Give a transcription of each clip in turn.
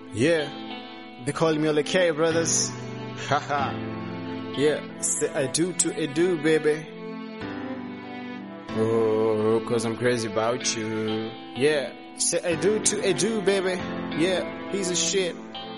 Yeah, they call me Oleke, brothers. Haha. Yeah, say I do to Edu, baby. Oh, cause I'm crazy about you. Yeah, say I do to Edu, baby. Yeah, he's a shit.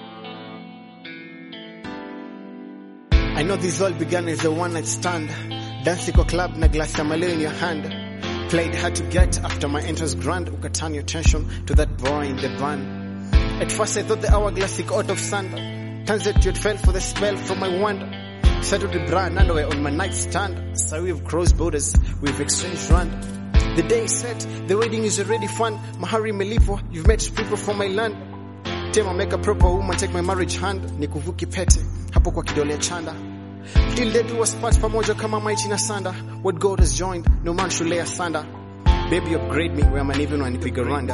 I know this all began as a one night stand. Dancing kwa club na glass ya maleo in your hand. Played hard to get after my entrance grand. Ukaturn your attention to that boy in the band. At first I thought the hourglass took out of sand. Turns out you had fell for the spell from my wand. Settled the brand underwear on my nightstand. So we've crossed borders, we've exchanged rand. The day is set, the wedding is already fun. Mahari melipo, you've met people from my land. Tema make a proper woman, take my marriage hand. Nikuvuki pete, hapo kwa kidole chanda. Till they do us part pamoja kama maiti na sanda. What God has joined, no man should lay asunder. Baby upgrade me, where man even when piga randa.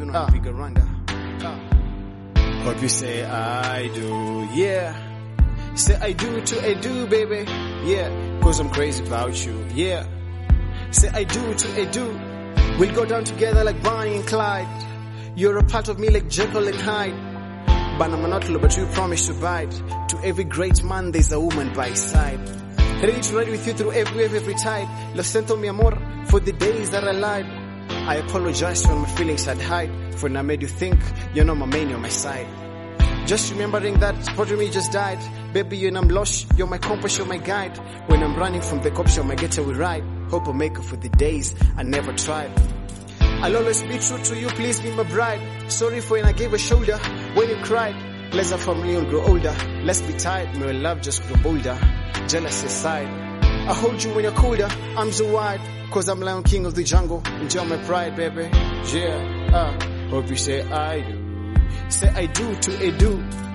Hope you say I do, yeah. Say I do to I do, baby, yeah. Cause I'm crazy about you, yeah. Say I do to I do. We'll go down together like Bonnie and Clyde. You're a part of me like Jekyll and Hyde. But I'm not but you promise to bide. To every great man there's a woman by his side. Ready to ride with you through every wave, every tide. Lo siento mi amor for the days that I lied. I apologize when my feelings I'd hide. For now I made you think you're not my main, you're my side. Just remembering that part of me just died. Baby, when I'm lost, you're my compass, you're my guide. When I'm running from the cops, you're my getaway ride. Hope I make up for the days I never tried. I'll always be true to you, please be my bride. Sorry for when I gave a shoulder, when you cried. Let's have family and grow older. Let's be tight, may our love just grow bolder. Jealousy aside, I hold you when you're colder. I'm so wide, cause I'm Lion King of the jungle. Enjoy my pride, baby. Yeah, hope you say I do. Say I do to Edu.